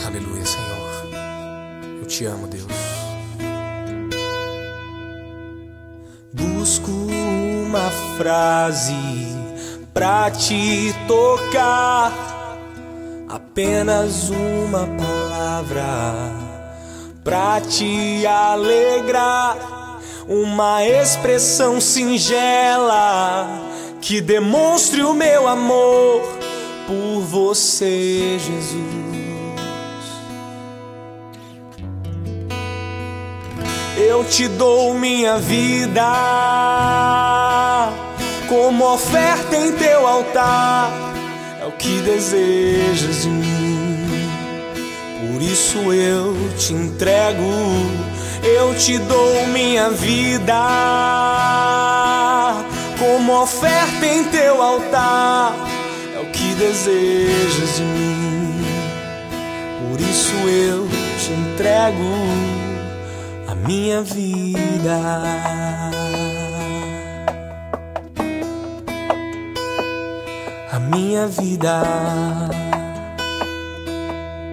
Aleluia, Senhor. Eu te amo, Deus. Busco uma frase pra te tocar, apenas uma palavra pra te alegrar, uma expressão singela que demonstre o meu amor por você, Jesus. Eu te dou minha vida como oferta em teu altar, é o que desejas de mim, por isso eu te entrego. Eu te dou minha vida como oferta em teu altar, é o que desejas de mim, por isso eu te entrego a minha vida. A minha vida.